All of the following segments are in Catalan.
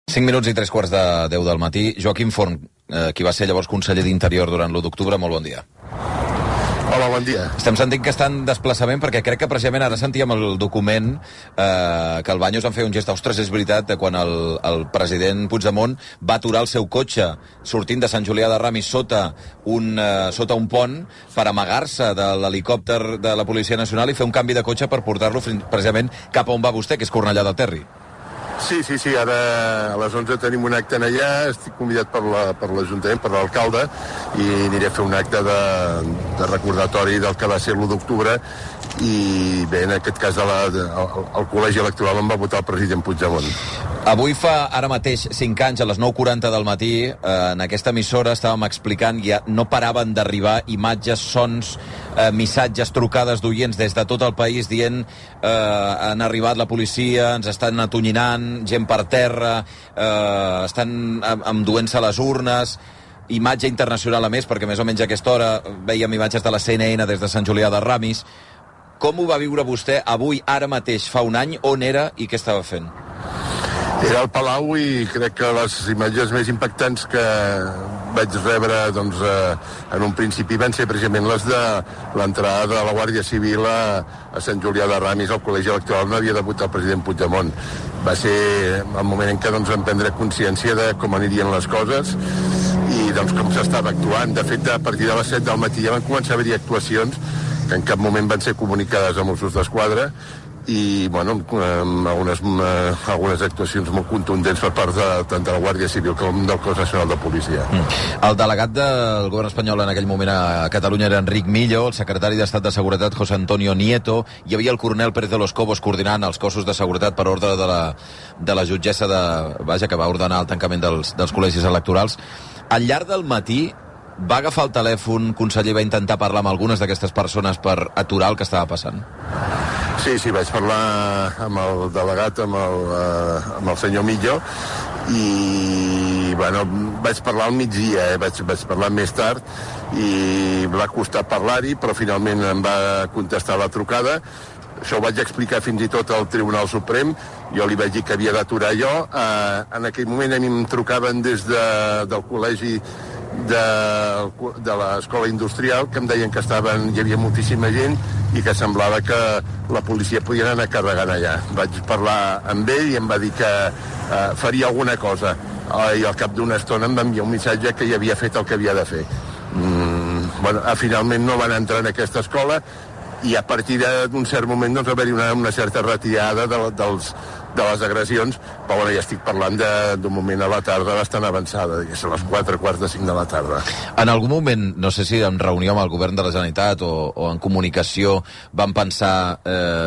5 minuts i 3 quarts de 10 del matí. Joaquim Forn, qui va ser llavors conseller d'Interior durant l'1 d'octubre, molt bon dia. Hola, bon dia. Estem sentint que està en desplaçament perquè crec que precisament ara sentíem el document que el Baños en feia un gest. Ostres, és veritat, quan el president Puigdemont va aturar el seu cotxe sortint de Sant Julià de Ramis sota un pont per amagar-se de l'helicòpter de la Policia Nacional i fer un canvi de cotxe per portar-lo precisament cap a on va vostè, que és Cornellà del Terri. Sí, ara a les 11 tenim un acte allà, estic convidat per l'Ajuntament, per l'alcalde, i aniré a fer un acte de recordatori del que va ser l'1 d'octubre, i bé, en aquest cas el col·legi electoral em va votar el president Puigdemont. Avui fa ara mateix 5 anys, a les 9:40 del matí, en aquesta emissora estàvem explicant, ja no paraven d'arribar imatges, sons, missatges, trucades d'oients des de tot el país dient han arribat la policia, ens estan atonyinant, gent per terra, estan enduent-se les urnes, imatge internacional a més, perquè més o menys a aquesta hora veiem imatges de la CNN des de Sant Julià de Ramis. Com ho va viure vostè avui, ara mateix, fa un any? On era i què estava fent? Era al Palau i crec que les imatges més impactants que vaig rebre en un principi van ser precisament les de l'entrada de la Guàrdia Civil a Sant Julià de Ramis, al col·legi electoral on havia de votar el president Puigdemont. Va ser el moment en què vam prendre consciència de com anirien les coses i com s'estava actuant. De fet, a partir de les 7 del matí ja van començar a haver-hi actuacions que en cap moment van ser comunicades a Mossos d'Esquadra i, amb algunes actuacions molt contundents per part tant de la Guàrdia Civil com del Cos Nacional de Policia. El delegat del govern espanyol en aquell moment a Catalunya era Enric Millo, el secretari d'Estat de Seguretat José Antonio Nieto, hi havia el coronel Pérez de los Cobos coordinant els cossos de seguretat per ordre de la jutgessa que va ordenar el tancament dels col·legis electorals. Al llarg del matí va agafar el telèfon, conseller, va intentar parlar amb algunes d'aquestes persones per aturar el que estava passant? Sí, vaig parlar amb el delegat, amb el senyor Millo, i vaig parlar al migdia, vaig parlar més tard, i va costar parlar-hi, però finalment em va contestar la trucada. Això ho vaig explicar fins i tot al Tribunal Suprem, jo li vaig dir que havia d'aturar jo. En aquell moment a mi em trucaven des del col·legi de l'escola industrial, que em deien que hi havia moltíssima gent i que semblava que la policia podia anar carregant allà. Vaig parlar amb ell i em va dir que faria alguna cosa, i al cap d'una estona em va enviar un missatge que ja havia fet el que havia de fer. Finalment no van entrar en aquesta escola i a partir d'un cert moment va haver-hi una certa retirada de les agressions, però ja estic parlant d'un moment a la tarda bastant avançada, a les 4:45 de la tarda. En algun moment, no sé si en reunió amb el govern de la Generalitat o en comunicació, van pensar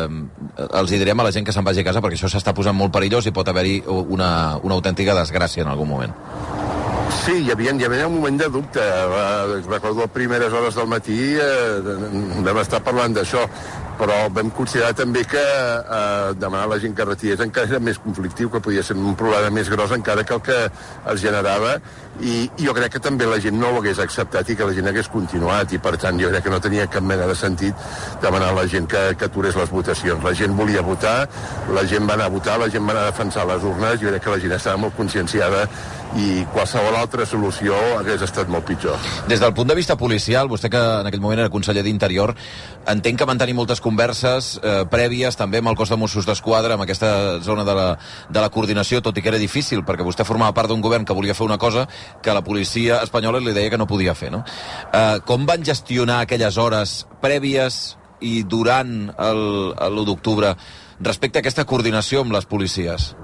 els hi direm a la gent que se'n vagi a casa perquè això s'està posant molt perillós i pot haver-hi una autèntica desgràcia en algun moment? Sí, hi havia un moment de dubte. Recordo les primeres hores del matí vam estar parlant d'això, però vam considerar també que demanar a la gent que retirés encara era més conflictiu, que podia ser un problema més gros encara que el que es generava, i jo crec que també la gent no ho hagués acceptat i que la gent hagués continuat, i per tant jo crec que no tenia cap mena de sentit demanar a la gent que aturés les votacions. La gent volia votar, la gent va anar a votar, la gent va anar a defensar les urnes, jo crec que la gent estava molt conscienciada i qualsevol altra solució hagués estat molt pitjor. Des del punt de vista policial, vostè que en aquell moment era conseller d'Interior, entenc que van tenir moltes converses prèvies també amb el cos de Mossos d'Esquadra, amb aquesta zona de la coordinació, tot i que era difícil, perquè vostè formava part d'un govern que volia fer una cosa que la policia espanyola li deia que no podia fer, no? Com van gestionar aquelles hores prèvies i durant l'1 d'octubre respecte a aquesta coordinació amb les policies?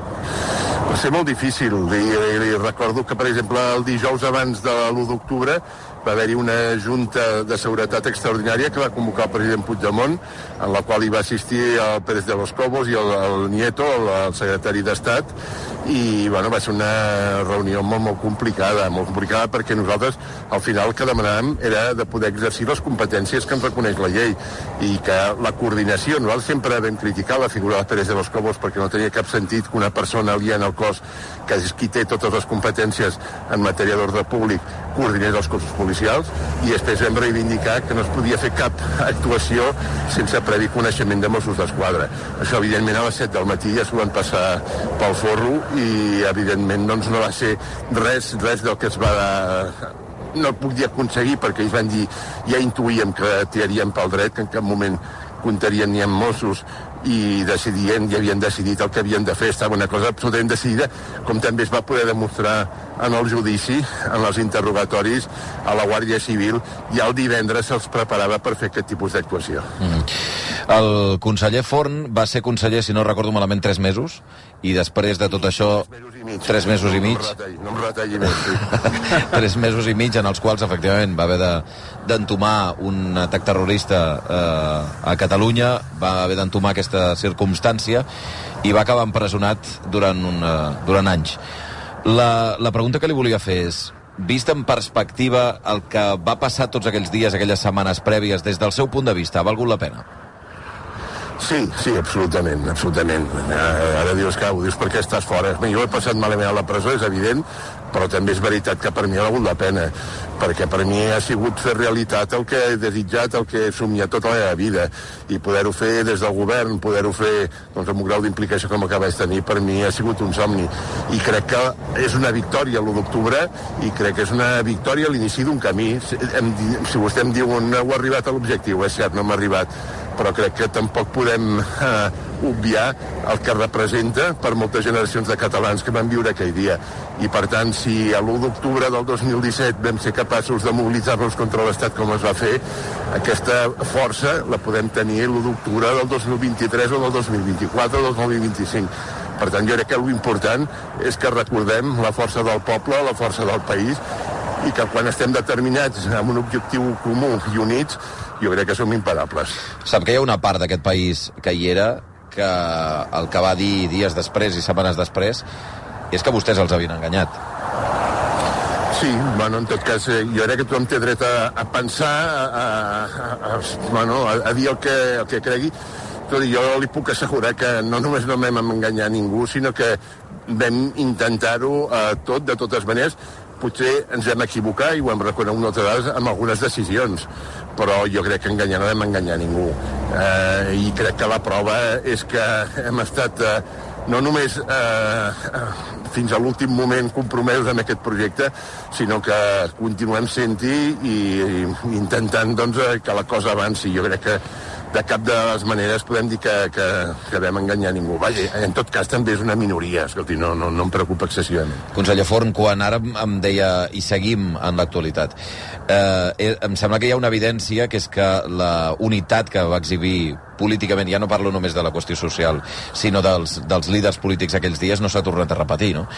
Va ser molt difícil. Li recordo que, per exemple, el dijous abans de l'1 d'octubre va haver-hi una junta de seguretat extraordinària que va convocar el president Puigdemont, en la qual hi va assistir el Pérez de los Cobos i el Nieto, el secretari d'Estat, i va ser una reunió molt complicada perquè nosaltres al final el que demanàvem era de poder exercir les competències que ens reconeix la llei i que la coordinació, nosaltres sempre vam criticar la figura del Pérez de los Cobos perquè no tenia cap sentit que una persona aliena al cos, que és qui té totes les competències en matèria d'ordre públic, coordinés els cossos policials, i després vam reivindicar que no es podia fer cap actuació sense previ coneixement de Mossos d'Esquadra. Això evidentment a les 7 del matí ja s'ho van passar pel forro i evidentment doncs, no va ser res del que es va... No puc dir aconseguir, perquè ells van dir, ja intuïem que tiraríem pel dret, que en cap moment comptarien ni amb Mossos, i decidien, ja havien decidit el que havien de fer, estava una cosa absolutament decidida, com també es va poder demostrar en el judici, en els interrogatoris, a la Guàrdia Civil, i el divendres se'ls preparava per fer aquest tipus d'actuació. El conseller Forn va ser conseller, si no recordo malament, 3 mesos, i després de tot això... 3 mesos i mig. No em retalli més, sí. 3 mesos i mig en els quals, efectivament, va haver d'entomar un atac terrorista a Catalunya, va haver d'entomar aquesta circumstància i va acabar empresonat durant anys. La pregunta que li volia fer és, vist en perspectiva el que va passar tots aquells dies, aquelles setmanes prèvies, des del seu punt de vista, ha valgut la pena? Sí, absolutament. Ara dius que ho dius perquè estàs fora. Jo he passat malament a la presó, és evident, però també és veritat que per mi ha valgut la pena, perquè per mi ha sigut fer realitat el que he desitjat, el que he somiat tota la meva vida, i poder-ho fer des del govern, poder-ho fer doncs, amb un grau d'implicació com el que vaig tenir, per mi ha sigut un somni. I crec que és una victòria l'1 d'octubre, i crec que és una victòria a l'inici d'un camí. Si vostè em diu no heu arribat a l'objectiu, és cert, no hem arribat, però crec que tampoc podem obviar el que representa per moltes generacions de catalans que van viure aquell dia. I per tant, si a l'1 d'octubre del 2017 vam ser capaços de mobilitzar-nos contra l'Estat com es va fer, aquesta força la podem tenir l'1 d'octubre del 2023 o del 2024 o del 2025. Per tant, jo crec que l'important és que recordem la força del poble, la força del país, i que quan estem determinats amb un objectiu comú i units, jo crec que som imparables. Sap que hi ha una part d'aquest país que hi era, que el que va dir dies després i setmanes després és que vostès els havien enganyat. Sí, bueno, en tot cas, jo crec que tothom té dret a pensar, a dir el que cregui. Tot i jo li puc assegurar que no només no vam enganyar ningú, sinó que vam intentar-ho tot, de totes maneres. Potser ens vam equivocar, i ho hem reconegut una altra vegada, amb algunes decisions, però jo crec que enganyar no vam enganyar ningú. I crec que la prova és que hem estat no només fins a l'últim moment compromesos amb aquest projecte, sinó que continuem sent-hi i intentant doncs, que la cosa avanci. Jo crec que de cap de les maneres podem dir que vam enganyar ningú. Vaja, en tot cas també és una minoria, escolti, no em preocupa excessivament. Conseller Forn, quan ara em deia, i seguim en l'actualitat, em sembla que hi ha una evidència, que és que la unitat que va exhibir políticament, ja no parlo només de la qüestió social, sinó dels líders polítics aquells dies, no s'ha tornat a repetir, no?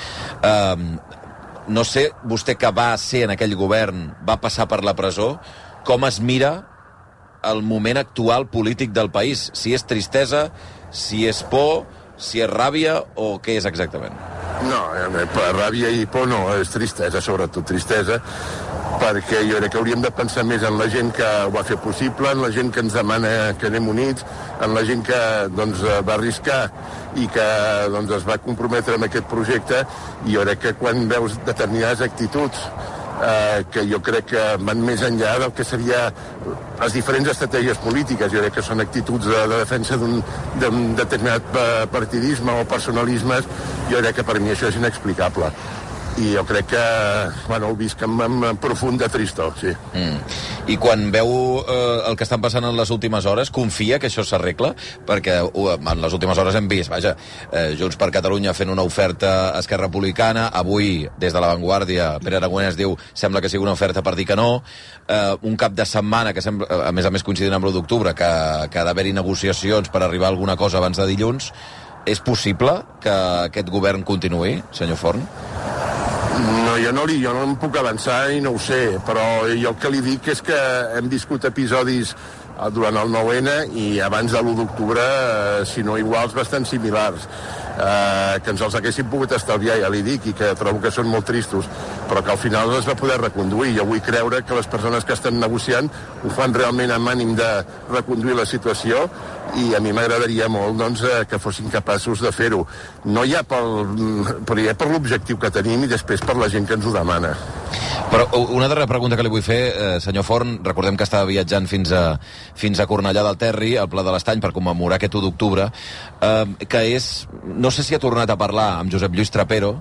No sé, vostè que va ser en aquell govern, va passar per la presó, com es mira el moment actual polític del país? Si és tristesa, si és por, si és ràbia o què és exactament? No, ràbia i por no, és tristesa, sobretot tristesa, perquè jo crec que hauríem de pensar més en la gent que ho va fer possible, en la gent que ens demana que anem units, en la gent que doncs, va arriscar i que doncs, es va comprometre amb aquest projecte, i jo crec que quan veus determinades actituds que jo crec que van més enllà del que seria les diferents estratègies polítiques. Jo crec que són actituds de defensa d'un determinat partidisme o personalismes. Jo crec que per mi això és inexplicable. I jo crec que, bueno, ho visc amb profunda tristor, sí. I quan veu el que estan passant en les últimes hores, confia que això s'arregla? Perquè en les últimes hores hem vist, vaja, Junts per Catalunya fent una oferta a Esquerra Republicana, avui, des de La Vanguardia, Pere Aragonès diu, sembla que sigui una oferta per dir que no, un cap de setmana, que sembla, a més coincidint amb l'1 d'octubre, que ha d'haver-hi negociacions per arribar a alguna cosa abans de dilluns. És possible que aquest govern continuï, senyor Forn? No, jo no em puc avançar i no ho sé, però jo el que li dic és que hem viscut episodis durant el 9-N i abans de l'1 d'octubre, si no iguals, bastant similars, que ens els haguéssim pogut estalviar, ja li dic, i que trobo que són molt tristos, però que al final es va poder reconduir. Jo vull creure que les persones que estan negociant ho fan realment amb ànim de reconduir la situació, i a mi m'agradaria molt doncs, que fossin capaços de fer-ho. No ja per l'objectiu que tenim i després per la gent que ens ho demana. Però una darrera pregunta que li vull fer, senyor Forn, recordem que estava viatjant fins a Cornellà del Terri, al Pla de l'Estany, per commemorar aquest 1 d'octubre, que és... No sé si ha tornat a parlar amb Josep Lluís Trapero.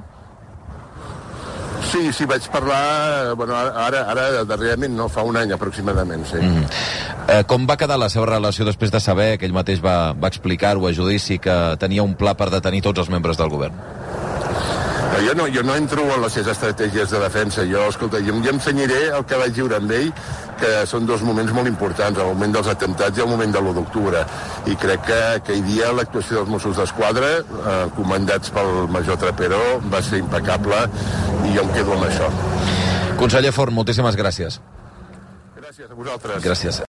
Sí, vaig parlar... Bueno, ara darrerament no, fa un any aproximadament, sí. Com va quedar la seva relació després de saber que ell mateix va explicar-ho a judici, que tenia un pla per detenir tots els membres del govern? Jo no entro en les seves estratègies de defensa. Escolta, jo em cenyiré el que vaig viure amb ell, que són dos moments molt importants, el moment dels atemptats i el moment de l'1 d'octubre. I crec que aquell dia l'actuació dels Mossos d'Esquadra, comandats pel major Trapero, va ser impecable i jo em quedo amb això. Conseller Forn, moltíssimes gràcies. Gràcies a vosaltres. Gràcies.